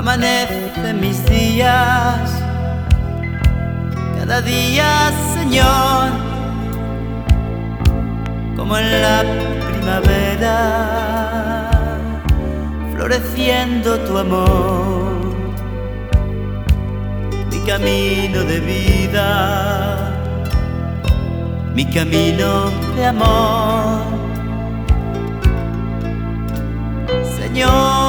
amanecen mis días, cada día, Señor, como en la primavera, floreciendo tu amor, mi camino de vida, mi camino de amor, Señor.